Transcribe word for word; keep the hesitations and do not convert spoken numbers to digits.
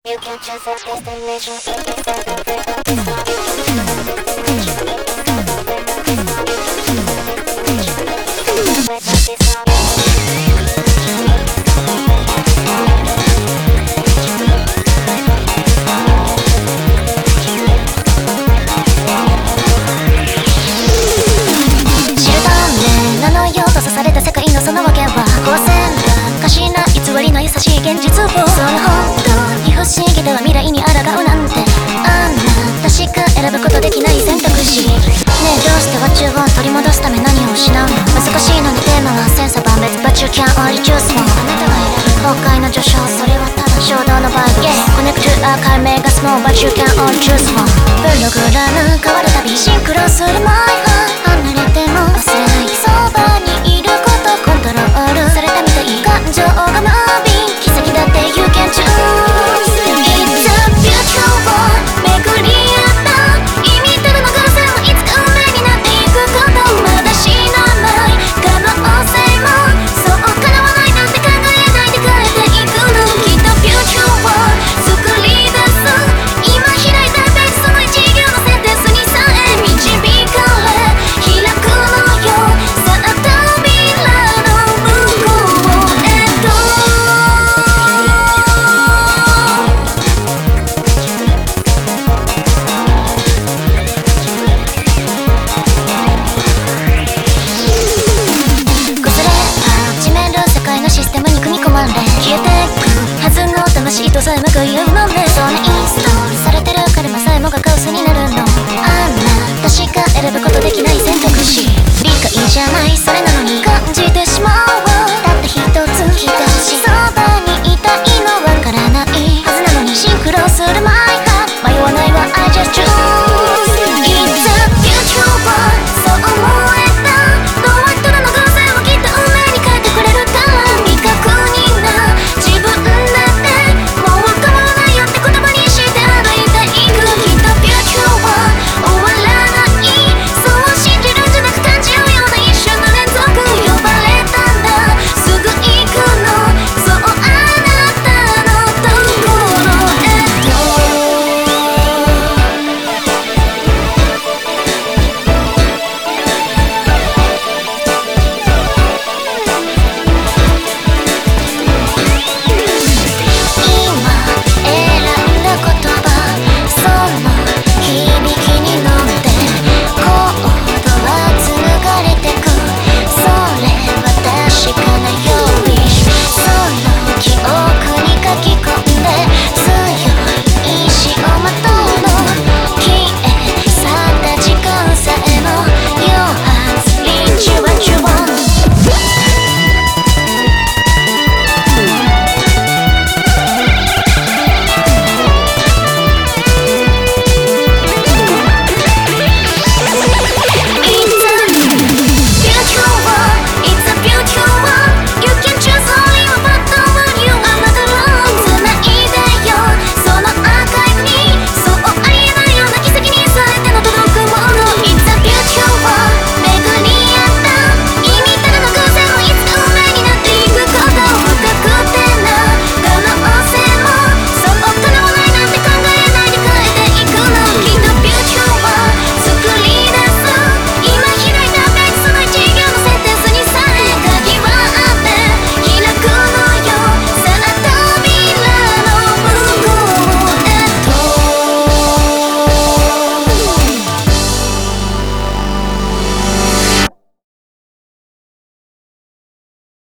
You can choose a destination, it is a perfect destination. 刺された世界のその訳は光線かしな偽りの優しい現実をそれ本当に不思議では未来に抗うなんてあんな確か選ぶことできない選択肢ねえどうしては中を取り戻すため何を失うの難しいのにテーマは千差万別 But you can only choose one あなたが選ぶ崩壊の序章それはただ衝動のバイブ Connect to アーカイメガスモー But you can only choose one プログラム変わるたびシンクロするマイハー離れても忘れないそばにいることコントロールされたみたい感情がムービー奇跡だって You can choose It's a beautiful world 巡り合った意味たるの偶然いつか運命になっていくことまだ知らない可能性もそう叶わないなんて考えないで変えていくのきっと Beautiful world 作り出す今開いたページその一行のセンテンスにさえ導かれ開くのよさあ扉の向こうへと崩れ始める世界のシステムに組み込まれ消えていくはずの魂とさえ向かい合うのねそんなインストールされてるカルマさえもがカオスになるのあんな確か選ぶことできない選択肢理解じゃないそれなのに感じてしまうたった一つ一つそばにいたいのわからないはずなのにシンクロする前